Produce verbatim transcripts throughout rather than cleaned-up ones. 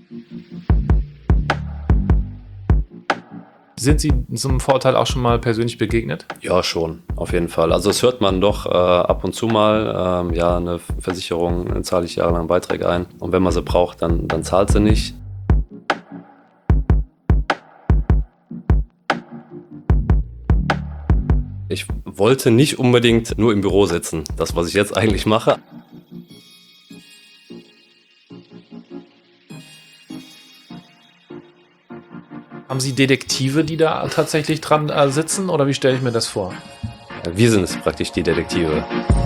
Sind Sie so einem Vorteil auch schon mal persönlich begegnet? Ja, schon, auf jeden Fall. Also das hört man doch äh, ab und zu mal. Ähm, ja, eine Versicherung, äh, zahle ich jahrelang Beiträge ein. Und wenn man sie braucht, dann, dann zahlt sie nicht. Ich wollte nicht unbedingt nur im Büro sitzen. Das, was ich jetzt eigentlich mache. Haben Sie Detektive, die da tatsächlich dran äh, sitzen, oder wie stelle ich mir das vor? Wir sind es praktisch, die Detektive.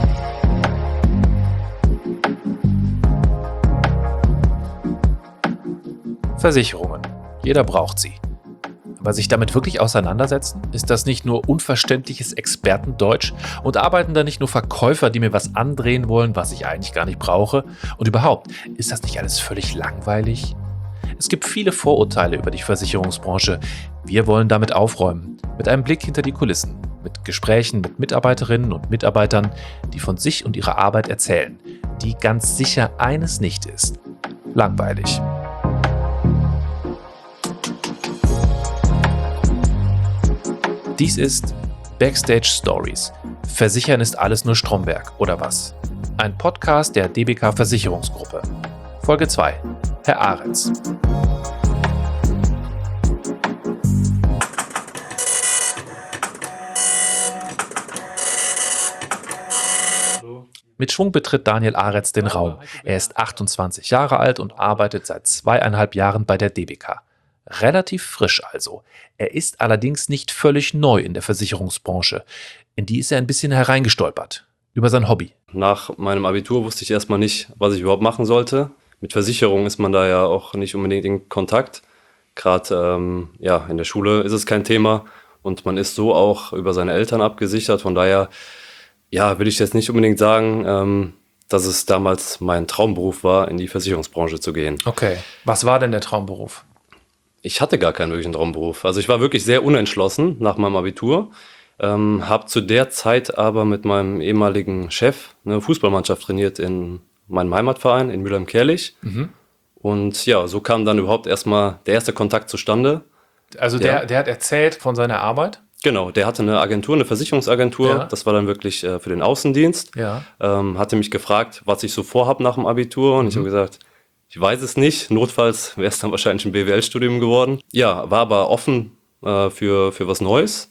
Versicherungen. Jeder braucht sie. Aber sich damit wirklich auseinandersetzen? Ist das nicht nur unverständliches Expertendeutsch? Und arbeiten da nicht nur Verkäufer, die mir was andrehen wollen, was ich eigentlich gar nicht brauche? Und überhaupt, ist das nicht alles völlig langweilig? Es gibt viele Vorurteile über die Versicherungsbranche. Wir wollen damit aufräumen. Mit einem Blick hinter die Kulissen. Mit Gesprächen mit Mitarbeiterinnen und Mitarbeitern, die von sich und ihrer Arbeit erzählen. Die ganz sicher eines nicht ist: langweilig. Dies ist Backstage Stories. Versichern ist alles nur Stromberg, oder was? Ein Podcast der D B K Versicherungsgruppe. Folge zwei. Herr Aretz. Mit Schwung betritt Daniel Aretz den Raum. Er ist achtundzwanzig Jahre alt und arbeitet seit zweieinhalb Jahren bei der D B K. Relativ frisch also. Er ist allerdings nicht völlig neu in der Versicherungsbranche. In die ist er ein bisschen hereingestolpert. Über sein Hobby. Nach meinem Abitur wusste ich erstmal nicht, was ich überhaupt machen sollte. Mit Versicherung ist man da ja auch nicht unbedingt in Kontakt. Gerade ähm, ja, in der Schule ist es kein Thema. Und man ist so auch über seine Eltern abgesichert. Von daher ja, will ich jetzt nicht unbedingt sagen, ähm, dass es damals mein Traumberuf war, in die Versicherungsbranche zu gehen. Okay, was war denn der Traumberuf? Ich hatte gar keinen wirklichen Traumberuf. Also ich war wirklich sehr unentschlossen nach meinem Abitur. Ähm, habe zu der Zeit aber mit meinem ehemaligen Chef eine Fußballmannschaft trainiert in meinem Heimatverein in Mülheim-Kärlich. Mhm. Und ja, so kam dann überhaupt erstmal der erste Kontakt zustande. Also der, Ja. der hat erzählt von seiner Arbeit? Genau, der hatte eine Agentur, eine Versicherungsagentur. Ja. Das war dann wirklich äh, für den Außendienst. Ja. Ähm, hatte mich gefragt, was ich so vorhabe nach dem Abitur. Und ich habe gesagt, ich weiß es nicht. Notfalls wäre es dann wahrscheinlich ein B W L-Studium geworden. Ja, war aber offen äh, für, für was Neues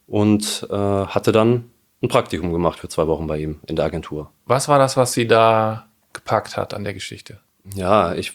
und äh, hatte dann ein Praktikum gemacht für zwei Wochen bei ihm in der Agentur. Was war das, was Sie da gepackt hat an der Geschichte? Ja, ich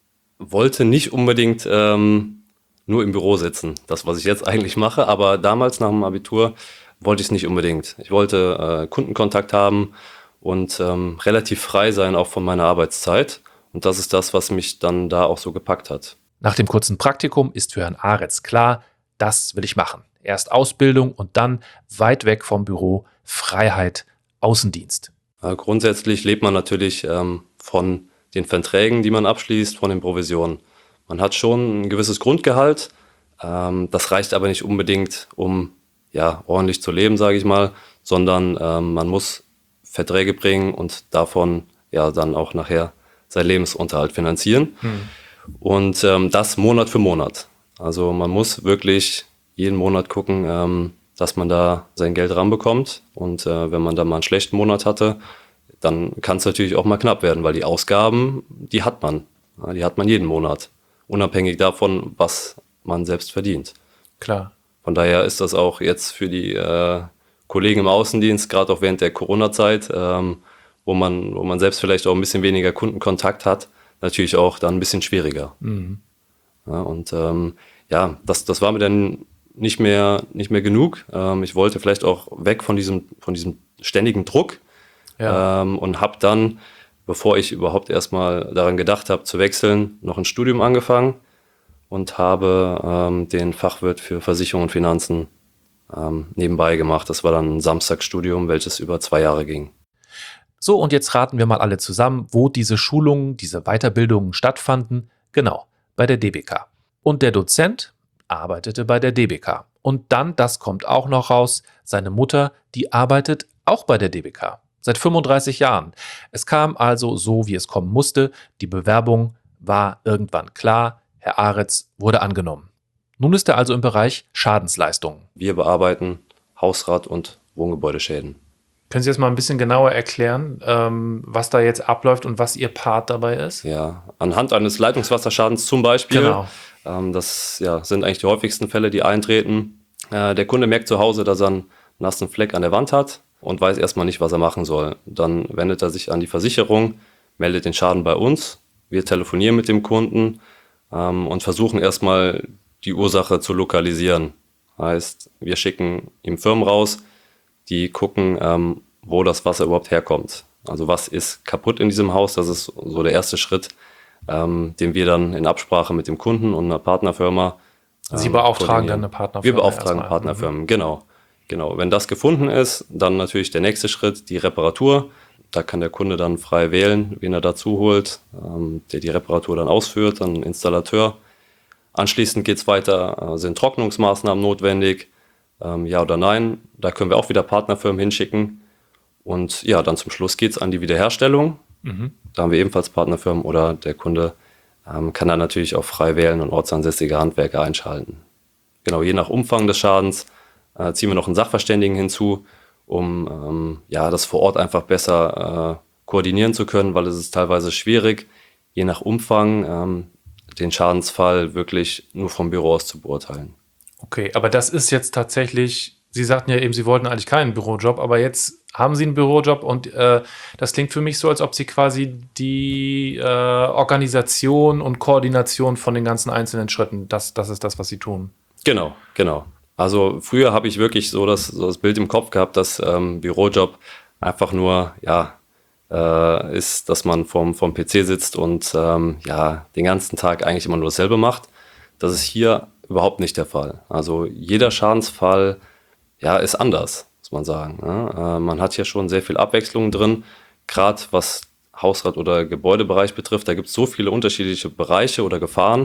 wollte nicht unbedingt ähm, nur im Büro sitzen, das, was ich jetzt eigentlich mache. Aber damals nach dem Abitur wollte ich es nicht unbedingt. Ich wollte äh, Kundenkontakt haben und ähm, relativ frei sein, auch von meiner Arbeitszeit. Und das ist das, was mich dann da auch so gepackt hat. Nach dem kurzen Praktikum ist für Herrn Aretz klar, das will ich machen. Erst Ausbildung und dann weit weg vom Büro, Freiheit, Außendienst. Äh, grundsätzlich lebt man natürlich ähm, von den Verträgen, die man abschließt, von den Provisionen. Man hat schon ein gewisses Grundgehalt, ähm, das reicht aber nicht unbedingt, um ja, ordentlich zu leben, sage ich mal, sondern ähm, man muss Verträge bringen und davon ja dann auch nachher seinen Lebensunterhalt finanzieren. Hm. Und ähm, das Monat für Monat. Also man muss wirklich jeden Monat gucken, ähm, dass man da sein Geld ranbekommt. Und äh, wenn man da mal einen schlechten Monat hatte, dann kann es natürlich auch mal knapp werden, weil die Ausgaben, die hat man. Ja, die hat man jeden Monat. Unabhängig davon, was man selbst verdient. Klar. Von daher ist das auch jetzt für die äh, Kollegen im Außendienst, gerade auch während der Corona-Zeit, ähm, wo man, wo man selbst vielleicht auch ein bisschen weniger Kundenkontakt hat, natürlich auch dann ein bisschen schwieriger. Mhm. Ja, und ähm, ja, das, das war mir dann nicht mehr, nicht mehr genug. Ähm, ich wollte vielleicht auch weg von diesem, von diesem ständigen Druck Ja. ähm, und habe dann, bevor ich überhaupt erstmal daran gedacht habe zu wechseln, noch ein Studium angefangen und habe ähm, den Fachwirt für Versicherung und Finanzen ähm, nebenbei gemacht. Das war dann ein Samstagsstudium, welches über zwei Jahre ging. So, und jetzt raten wir mal alle zusammen, wo diese Schulungen, diese Weiterbildungen stattfanden. Genau, bei der D B K. Und der Dozent arbeitete bei der D B K. Und dann, das kommt auch noch raus, seine Mutter, die arbeitet auch bei der D B K. Seit fünfunddreißig Jahren. Es kam also so, wie es kommen musste. Die Bewerbung war irgendwann klar, Herr Aretz wurde angenommen. Nun ist er also im Bereich Schadensleistungen. Wir bearbeiten Hausrat- und Wohngebäudeschäden. Können Sie das mal ein bisschen genauer erklären, ähm, was da jetzt abläuft und was Ihr Part dabei ist? Ja, anhand eines Leitungswasserschadens zum Beispiel. Genau. Ähm, das ja, sind eigentlich die häufigsten Fälle, die eintreten. Äh, der Kunde merkt zu Hause, dass er einen nassen Fleck an der Wand hat und weiß erstmal nicht, was er machen soll. Dann wendet er sich an die Versicherung, meldet den Schaden bei uns. Wir telefonieren mit dem Kunden ähm, und versuchen erstmal die Ursache zu lokalisieren. Heißt, wir schicken ihm Firmen raus, die gucken, ähm, wo das Wasser überhaupt herkommt. Also was ist kaputt in diesem Haus? Das ist so der erste Schritt, ähm, den wir dann in Absprache mit dem Kunden und einer Partnerfirma ähm, Sie beauftragen dann eine Partnerfirma? Wir beauftragen erstmal. Partnerfirmen, mhm. genau. Genau. Wenn das gefunden ist, dann natürlich der nächste Schritt, die Reparatur. Da kann der Kunde dann frei wählen, wen er dazu holt, ähm, der die Reparatur dann ausführt, dann ein Installateur. Anschließend geht es weiter, äh, sind Trocknungsmaßnahmen notwendig, ähm, ja oder nein. Da können wir auch wieder Partnerfirmen hinschicken. Und ja, dann zum Schluss geht es an die Wiederherstellung. Mhm. Da haben wir ebenfalls Partnerfirmen oder der Kunde ähm, kann dann natürlich auch frei wählen und ortsansässige Handwerker einschalten. Genau, je nach Umfang des Schadens äh, ziehen wir noch einen Sachverständigen hinzu, um ähm, ja, das vor Ort einfach besser äh, koordinieren zu können, weil es ist teilweise schwierig, je nach Umfang ähm, den Schadensfall wirklich nur vom Büro aus zu beurteilen. Okay, aber das ist jetzt tatsächlich, Sie sagten ja eben, Sie wollten eigentlich keinen Bürojob, aber jetzt haben Sie einen Bürojob und äh, das klingt für mich so, als ob Sie quasi die äh, Organisation und Koordination von den ganzen einzelnen Schritten, das, das ist das, was Sie tun. Genau, genau. Also früher habe ich wirklich so das, so das Bild im Kopf gehabt, dass ähm, Bürojob einfach nur, ja, äh, ist, dass man vorm, vorm P C sitzt und ähm, ja, den ganzen Tag eigentlich immer nur dasselbe macht. Das ist hier überhaupt nicht der Fall. Also jeder Schadensfall, ja, ist anders, muss man sagen. Ne? Äh, man hat hier schon sehr viel Abwechslung drin, gerade was Hausrat- oder Gebäudebereich betrifft. Da gibt es so viele unterschiedliche Bereiche oder Gefahren.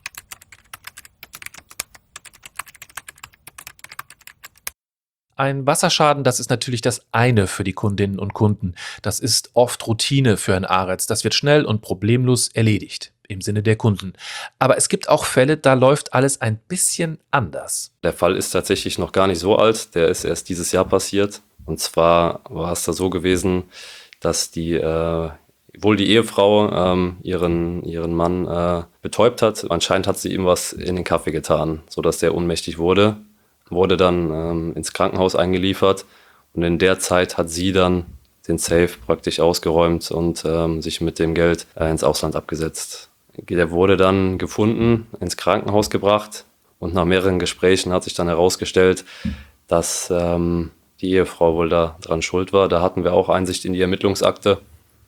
Ein Wasserschaden, das ist natürlich das eine für die Kundinnen und Kunden. Das ist oft Routine für einen Aretz. Das wird schnell und problemlos erledigt, im Sinne der Kunden. Aber es gibt auch Fälle, da läuft alles ein bisschen anders. Der Fall ist tatsächlich noch gar nicht so alt. Der ist erst dieses Jahr passiert. Und zwar war es da so gewesen, dass die, äh, wohl die Ehefrau ähm, ihren, ihren Mann äh, betäubt hat. Anscheinend hat sie ihm was in den Kaffee getan, sodass der ohnmächtig wurde. Wurde dann ähm, ins Krankenhaus eingeliefert und in der Zeit hat sie dann den Safe praktisch ausgeräumt und ähm, sich mit dem Geld äh, ins Ausland abgesetzt. Der wurde dann gefunden, ins Krankenhaus gebracht und nach mehreren Gesprächen hat sich dann herausgestellt, dass ähm, die Ehefrau wohl da dran schuld war. Da hatten wir auch Einsicht in die Ermittlungsakte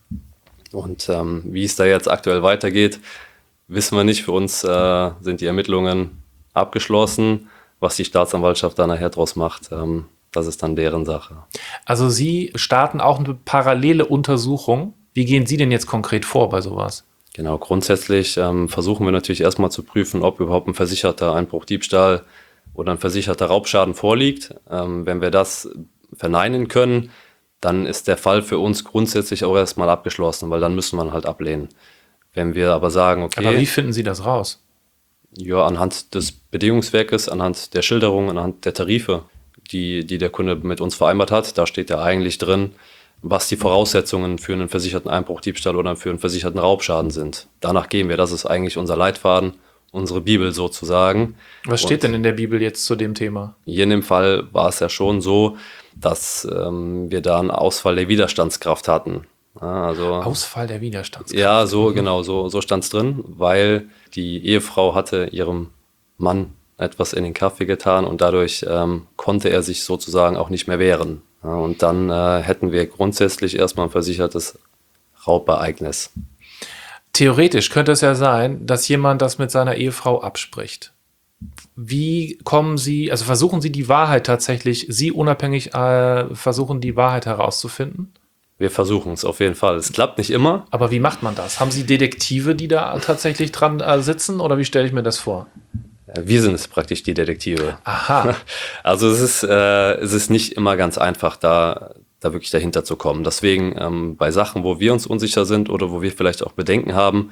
und ähm, wie es da jetzt aktuell weitergeht, wissen wir nicht. Für uns äh, sind die Ermittlungen abgeschlossen. Was die Staatsanwaltschaft da nachher draus macht, ähm, das ist dann deren Sache. Also Sie starten auch eine parallele Untersuchung. Wie gehen Sie denn jetzt konkret vor bei sowas? Genau, grundsätzlich ähm, versuchen wir natürlich erstmal zu prüfen, ob überhaupt ein versicherter Einbruch, Diebstahl oder ein versicherter Raubschaden vorliegt. Ähm, wenn wir das verneinen können, dann ist der Fall für uns grundsätzlich auch erstmal abgeschlossen, weil dann müssen wir ihn halt ablehnen. Wenn wir aber sagen, okay... Aber wie finden Sie das raus? Ja, anhand des Bedingungswerkes, anhand der Schilderung, anhand der Tarife, die, die der Kunde mit uns vereinbart hat. Da steht ja eigentlich drin, was die Voraussetzungen für einen versicherten Einbruch, Diebstahl oder für einen versicherten Raubschaden sind. Danach gehen wir. Das ist eigentlich unser Leitfaden, unsere Bibel sozusagen. Was steht denn in der Bibel jetzt zu dem Thema? Hier in dem Fall war es ja schon so, dass ähm, wir da einen Ausfall der Widerstandskraft hatten. Ja, also, Ausfall der Widerstandskraft. Ja, so genau, so, so stand es drin, weil die Ehefrau hatte ihrem Mann etwas in den Kaffee getan und dadurch ähm, konnte er sich sozusagen auch nicht mehr wehren. Ja, und dann äh, hätten wir grundsätzlich erstmal ein versichertes Raubereignis. Theoretisch könnte es ja sein, dass jemand das mit seiner Ehefrau abspricht. Wie kommen Sie, also versuchen Sie die Wahrheit tatsächlich, Sie unabhängig äh, versuchen die Wahrheit herauszufinden? Wir versuchen es auf jeden Fall. Es klappt nicht immer. Aber wie macht man das? Haben Sie Detektive, die da tatsächlich dran äh, sitzen oder wie stelle ich mir das vor? Wir sind es praktisch die Detektive. Aha. Also es ist, äh, es ist nicht immer ganz einfach, da, da wirklich dahinter zu kommen. Deswegen ähm, bei Sachen, wo wir uns unsicher sind oder wo wir vielleicht auch Bedenken haben,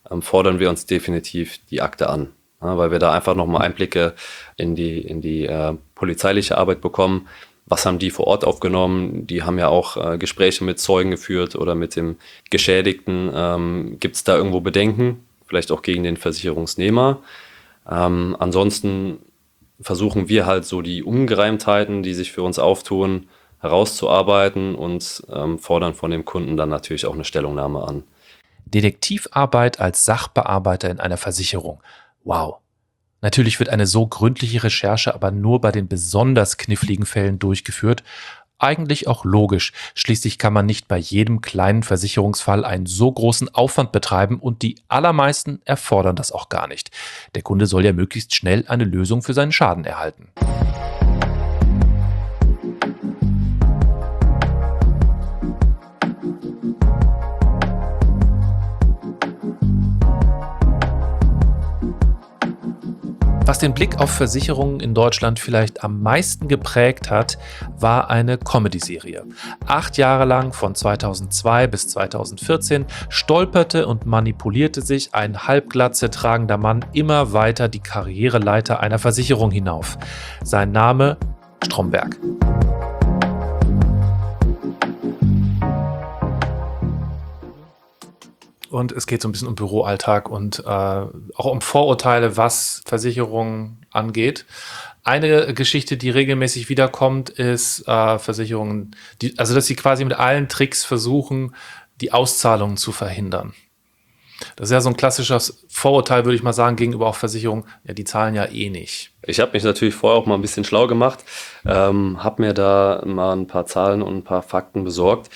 ähm, fordern wir uns definitiv die Akte an. Ja, weil wir da einfach nochmal Einblicke in die, in die äh, polizeiliche Arbeit bekommen. Was haben die vor Ort aufgenommen? Die haben ja auch äh, Gespräche mit Zeugen geführt oder mit dem Geschädigten. Ähm, Gibt es da irgendwo Bedenken? Vielleicht auch gegen den Versicherungsnehmer. Ähm, ansonsten versuchen wir halt so die Ungereimtheiten, die sich für uns auftun, herauszuarbeiten und ähm, fordern von dem Kunden dann natürlich auch eine Stellungnahme an. Detektivarbeit als Sachbearbeiter in einer Versicherung. Wow. Natürlich wird eine so gründliche Recherche aber nur bei den besonders kniffligen Fällen durchgeführt. Eigentlich auch logisch. Schließlich kann man nicht bei jedem kleinen Versicherungsfall einen so großen Aufwand betreiben und die allermeisten erfordern das auch gar nicht. Der Kunde soll ja möglichst schnell eine Lösung für seinen Schaden erhalten. Was den Blick auf Versicherungen in Deutschland vielleicht am meisten geprägt hat, war eine Comedy-Serie. Acht Jahre lang, von zweitausendzwei bis zweitausendvierzehn, stolperte und manipulierte sich ein Halbglatze tragender Mann immer weiter die Karriereleiter einer Versicherung hinauf. Sein Name: Stromberg. Und es geht so ein bisschen um Büroalltag und äh, auch um Vorurteile, was Versicherungen angeht. Eine Geschichte, die regelmäßig wiederkommt, ist äh, Versicherungen, die, also dass sie quasi mit allen Tricks versuchen, die Auszahlungen zu verhindern. Das ist ja so ein klassisches Vorurteil, würde ich mal sagen, gegenüber auch Versicherungen. Ja, die zahlen ja eh nicht. Ich habe mich natürlich vorher auch mal ein bisschen schlau gemacht, ähm, habe mir da mal ein paar Zahlen und ein paar Fakten besorgt.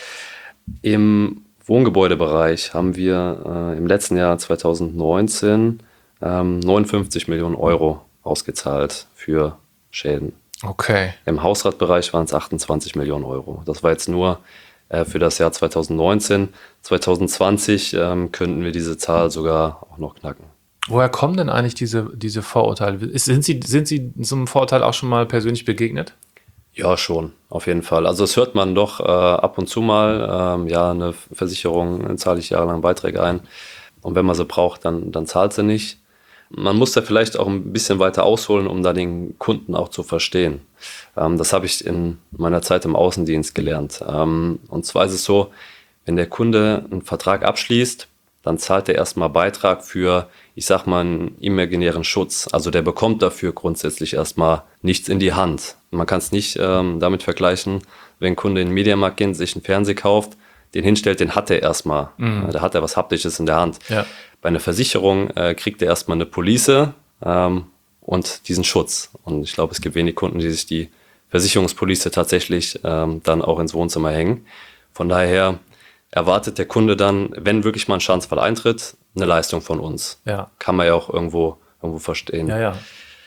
Im Wohngebäudebereich haben wir äh, im letzten Jahr zweitausendneunzehn ähm, neunundfünfzig Millionen Euro ausgezahlt für Schäden. Okay. Im Hausratbereich waren es achtundzwanzig Millionen Euro. Das war jetzt nur äh, für das Jahr zweitausendneunzehn. zweitausendzwanzig ähm, könnten wir diese Zahl sogar auch noch knacken. Woher kommen denn eigentlich diese, diese Vorurteile? Ist, sind Sie, sind Sie so einem Vorurteil auch schon mal persönlich begegnet? Ja, schon, auf jeden Fall. Also das hört man doch äh, ab und zu mal. Ähm, ja, eine Versicherung, zahle ich jahrelang Beiträge ein. Und wenn man sie braucht, dann, dann zahlt sie nicht. Man muss da vielleicht auch ein bisschen weiter ausholen, um da den Kunden auch zu verstehen. Ähm, das habe ich in meiner Zeit im Außendienst gelernt. Ähm, und zwar ist es so, wenn der Kunde einen Vertrag abschließt, dann zahlt er erstmal Beitrag für, ich sag mal, einen imaginären Schutz. Also der bekommt dafür grundsätzlich erstmal nichts in die Hand. Man kann es nicht ähm, damit vergleichen, wenn ein Kunde in den Mediamarkt geht, sich einen Fernseher kauft, den hinstellt, den hat er erstmal. Mhm. Da hat er was Haptisches in der Hand. Ja. Bei einer Versicherung äh, kriegt er erstmal eine Police ähm, und diesen Schutz. Und ich glaube, es gibt wenig Kunden, die sich die Versicherungspolice tatsächlich ähm, dann auch ins Wohnzimmer hängen. Von daher erwartet der Kunde dann, wenn wirklich mal ein Schadensfall eintritt, eine Leistung von uns. Ja. Kann man ja auch irgendwo, irgendwo verstehen. Ja, ja.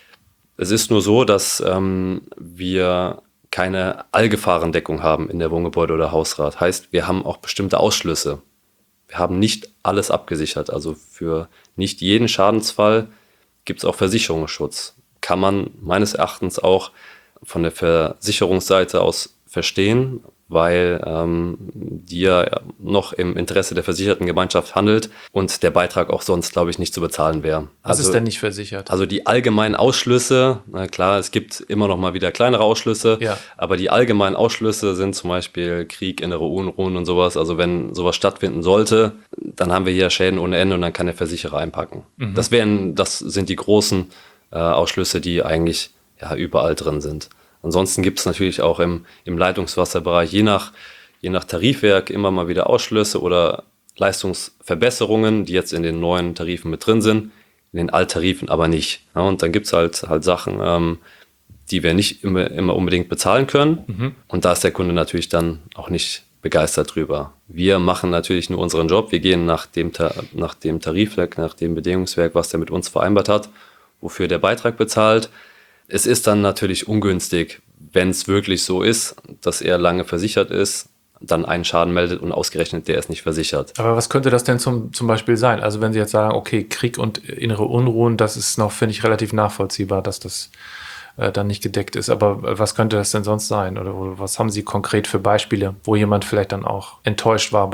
Es ist nur so, dass ähm, wir keine Allgefahrendeckung haben in der Wohngebäude- oder Hausrat. Heißt, wir haben auch bestimmte Ausschlüsse. Wir haben nicht alles abgesichert. Also für nicht jeden Schadensfall gibt es auch Versicherungsschutz. Kann man meines Erachtens auch von der Versicherungsseite aus verstehen, weil ähm, die ja noch im Interesse der versicherten Gemeinschaft handelt und der Beitrag auch sonst, glaube ich, nicht zu bezahlen wäre. Was also, ist denn nicht versichert? Also die allgemeinen Ausschlüsse, na klar, es gibt immer noch mal wieder kleinere Ausschlüsse, ja. Aber die allgemeinen Ausschlüsse sind zum Beispiel Krieg, innere Unruhen und sowas. Also wenn sowas stattfinden sollte, dann haben wir hier Schäden ohne Ende und dann kann der Versicherer einpacken. Mhm. Das wären, das sind die großen äh, Ausschlüsse, die eigentlich ja überall drin sind. Ansonsten gibt es natürlich auch im, im Leitungswasserbereich je nach, je nach Tarifwerk immer mal wieder Ausschlüsse oder Leistungsverbesserungen, die jetzt in den neuen Tarifen mit drin sind, in den Alttarifen aber nicht. Ja, und dann gibt es halt, halt Sachen, ähm, die wir nicht immer, immer unbedingt bezahlen können. Mhm. Und da ist der Kunde natürlich dann auch nicht begeistert drüber. Wir machen natürlich nur unseren Job. Wir gehen nach dem, nach dem Tarifwerk, nach dem Bedingungswerk, was der mit uns vereinbart hat, wofür der Beitrag bezahlt. Es ist dann natürlich ungünstig, wenn es wirklich so ist, dass er lange versichert ist, dann einen Schaden meldet und ausgerechnet der ist nicht versichert. Aber was könnte das denn zum, zum Beispiel sein? Also wenn Sie jetzt sagen, okay, Krieg und innere Unruhen, das ist noch, finde ich, relativ nachvollziehbar, dass das äh, dann nicht gedeckt ist. Aber was könnte das denn sonst sein? Oder was haben Sie konkret für Beispiele, wo jemand vielleicht dann auch enttäuscht war bei Ihnen?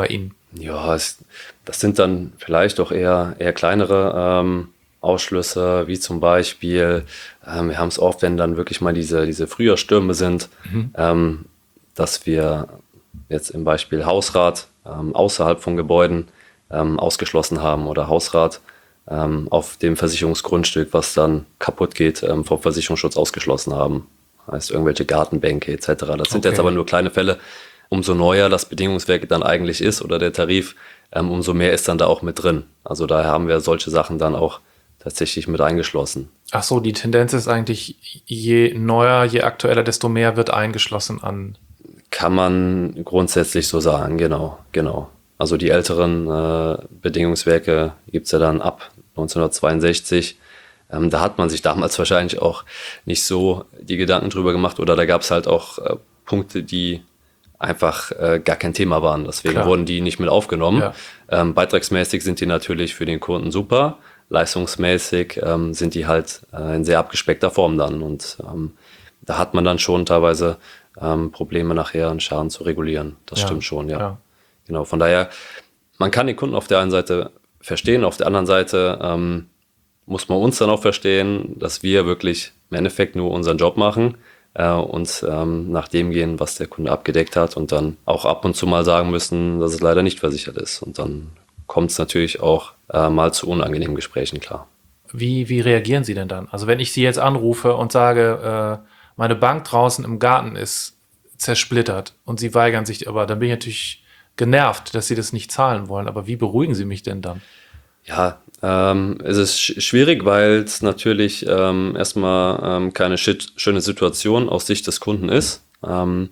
Ja, es, das sind dann vielleicht auch eher, eher kleinere ähm, Ausschlüsse, wie zum Beispiel, ähm, wir haben es oft, wenn dann wirklich mal diese, diese Frühjahrsstürme sind, Mhm. ähm, dass wir jetzt im Beispiel Hausrat ähm, außerhalb von Gebäuden ähm, ausgeschlossen haben oder Hausrat ähm, auf dem Versicherungsgrundstück, was dann kaputt geht, ähm, vom Versicherungsschutz ausgeschlossen haben. Heißt irgendwelche Gartenbänke et cetera. Das sind Okay. jetzt aber nur kleine Fälle. Umso neuer das Bedingungswerk dann eigentlich ist oder der Tarif, ähm, umso mehr ist dann da auch mit drin. Also daher haben wir solche Sachen dann auch tatsächlich mit eingeschlossen. Ach so, die Tendenz ist eigentlich, je neuer, je aktueller, desto mehr wird eingeschlossen an. Kann man grundsätzlich so sagen, genau, genau. Also die älteren äh, Bedingungswerke gibt es ja dann ab neunzehnhundertzweiundsechzig. Ähm, da hat man sich damals wahrscheinlich auch nicht so die Gedanken drüber gemacht oder da gab es halt auch äh, Punkte, die einfach äh, gar kein Thema waren. Deswegen Klar. wurden die nicht mit aufgenommen. Ja. Ähm, beitragsmäßig sind die natürlich für den Kunden super. Leistungsmäßig ähm, sind die halt äh, in sehr abgespeckter Form dann. Und ähm, da hat man dann schon teilweise ähm, Probleme nachher, einen Schaden zu regulieren. Das Ja, stimmt schon, ja. ja. Genau, von daher, man kann den Kunden auf der einen Seite verstehen, auf der anderen Seite ähm, muss man uns dann auch verstehen, dass wir wirklich im Endeffekt nur unseren Job machen äh, und ähm, nach dem gehen, was der Kunde abgedeckt hat und dann auch ab und zu mal sagen müssen, dass es leider nicht versichert ist. Und dann kommt es natürlich auch äh, mal zu unangenehmen Gesprächen, klar. Wie, wie reagieren Sie denn dann? Also wenn ich Sie jetzt anrufe und sage, äh, meine Bank draußen im Garten ist zersplittert und Sie weigern sich, aber dann bin ich natürlich genervt, dass Sie das nicht zahlen wollen. Aber wie beruhigen Sie mich denn dann? Ja, ähm, es ist sch- schwierig, weil es natürlich ähm, erstmal ähm, keine shit, schöne Situation aus Sicht des Kunden ist. Ähm,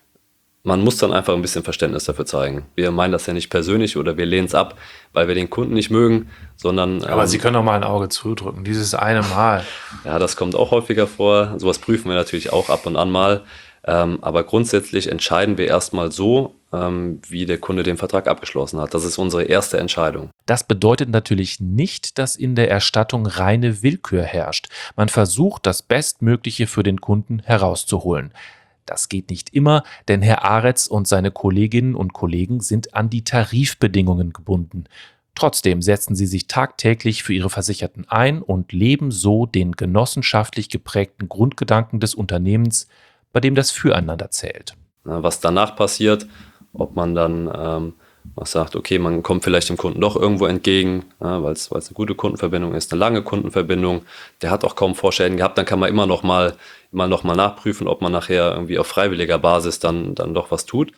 man muss dann einfach ein bisschen Verständnis dafür zeigen. Wir meinen das ja nicht persönlich oder wir lehnen es ab, weil wir den Kunden nicht mögen, sondern ähm, Aber Sie können doch mal ein Auge zudrücken, dieses eine Mal. ja, das kommt auch häufiger vor. Sowas prüfen wir natürlich auch ab und an mal. Ähm, aber grundsätzlich entscheiden wir erstmal so, ähm, wie der Kunde den Vertrag abgeschlossen hat. Das ist unsere erste Entscheidung. Das bedeutet natürlich nicht, dass in der Erstattung reine Willkür herrscht. Man versucht, das Bestmögliche für den Kunden herauszuholen. Das geht nicht immer, denn Herr Aretz und seine Kolleginnen und Kollegen sind an die Tarifbedingungen gebunden. Trotzdem setzen sie sich tagtäglich für ihre Versicherten ein und leben so den genossenschaftlich geprägten Grundgedanken des Unternehmens, bei dem das Füreinander zählt. Was danach passiert, ob man dann ähm, was sagt, okay, man kommt vielleicht dem Kunden doch irgendwo entgegen, ja, weil es eine gute Kundenverbindung ist, eine lange Kundenverbindung, der hat auch kaum Vorschäden gehabt, dann kann man immer noch mal, immer noch mal nachprüfen, ob man nachher irgendwie auf freiwilliger Basis dann, dann doch was tut.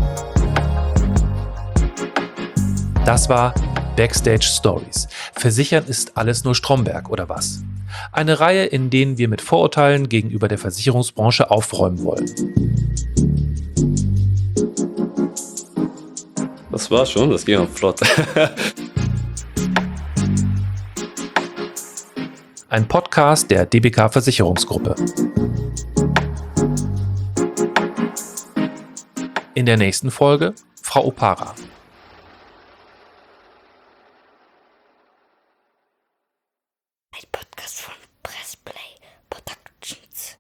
Das war Backstage Stories. Versichern ist alles nur Stromberg, oder was? Eine Reihe, in denen wir mit Vorurteilen gegenüber der Versicherungsbranche aufräumen wollen. Das war schon, das ging auch flott. Ein Podcast der D B K Versicherungsgruppe. In der nächsten Folge Frau Opara.